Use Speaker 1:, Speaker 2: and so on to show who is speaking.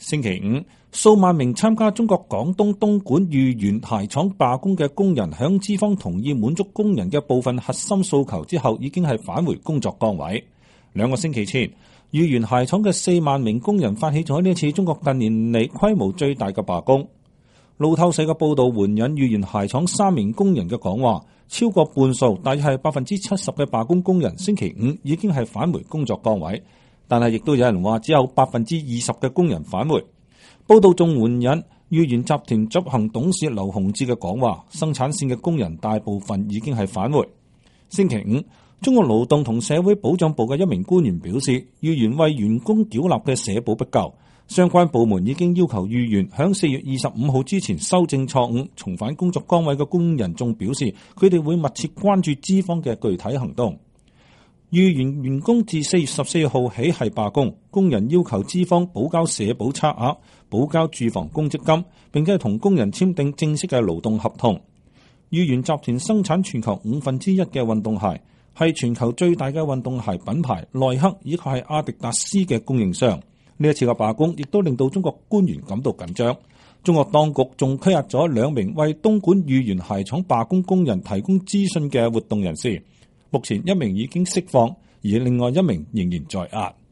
Speaker 1: 星期五，數萬名參加中國廣東東莞豫園鞋廠罷工嘅工人，響資方同意滿足工人嘅部分核心訴求之後，已經係返回工作崗位。2個星期前，豫園鞋廠嘅4萬名工人發起咗呢一次中國近年嚟規模最大嘅罷工。路透社嘅報道援引豫園鞋廠3名工人嘅講話，超過半數，大約係70%嘅罷工工人星期五已經係返回工作崗位，但係亦都有人話只有20%嘅工人返回。報道仲援引豫園集團執行董事劉洪志嘅講話，生產線嘅工人大部分已經係返回。星期五，中國勞動同社會保障部嘅一名官員表示，豫園為員工繳納嘅社保不夠，相關部門已經要求豫園響4月25號之前修正錯誤，重返工作崗位嘅工人仲表示，佢哋會密切關注資方嘅具體行動。豫園員工自4月14號起係罷工，工人要求資方補交社保差額、補交住房公積金，並且同工人簽訂正式嘅勞動合同。豫園集團生產全球1/5嘅運動鞋，係全球最大嘅運動鞋品牌耐克以及係阿迪達斯嘅供應商。呢一次嘅罷工亦都令到中國官員感到緊張。中國當局仲拘押咗2名為東莞豫園鞋廠罷工工人提供資訊嘅活動人士。目前1名已經釋放，而另外1名仍然在押。